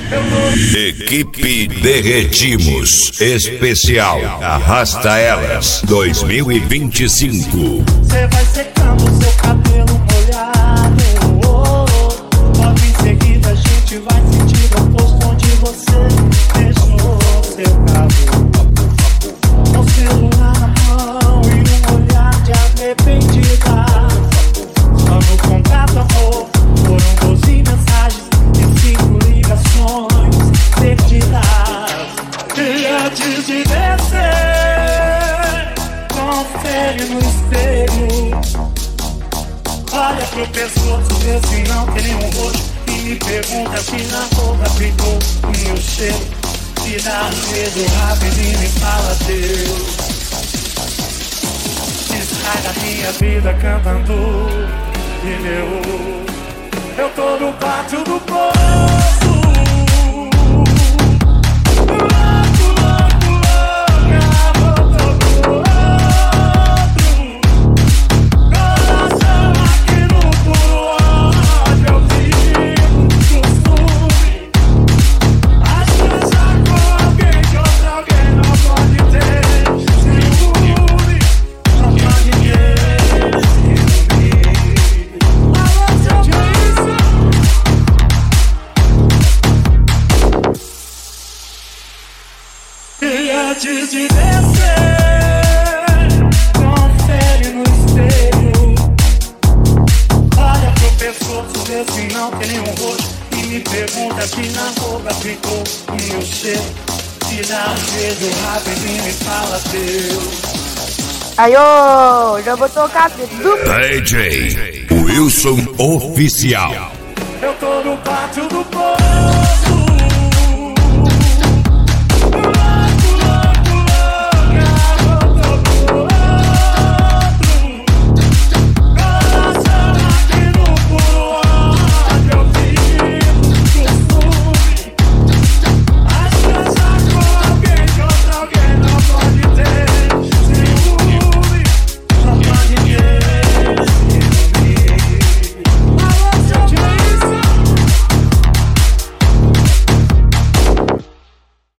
Equipe Derretimos Especial Arrasta Elas 2025. Cê vai secando seu cabelo molhado. Logo em seguida a gente vai sentir o posto onde você deixou seu cabelo. Com o celular na mão e um olhar de arrependida. Só no contato amor foram 12 mensagens e 5 ligações perdidas. E antes de descer, confere no espelho. Olha pro pescoço, vê se não tem nenhum roxo. E me pergunta se na roupa ficou o meu cheiro. Se dá medo rapidinho me fala Deus. Estraga minha vida cantando pneu. Eu tô no pátio do poço. Antes de descer, confere no espelho. Olha pro pescoço, vê se não tem nenhum roxo. E me pergunta se na roupa ficou o meu cheiro. Se dá um beijo rapidinho me fala Deus. Aiô, já vou tocar do DJ Wilson Oficial. Eu tô no pátio do poço.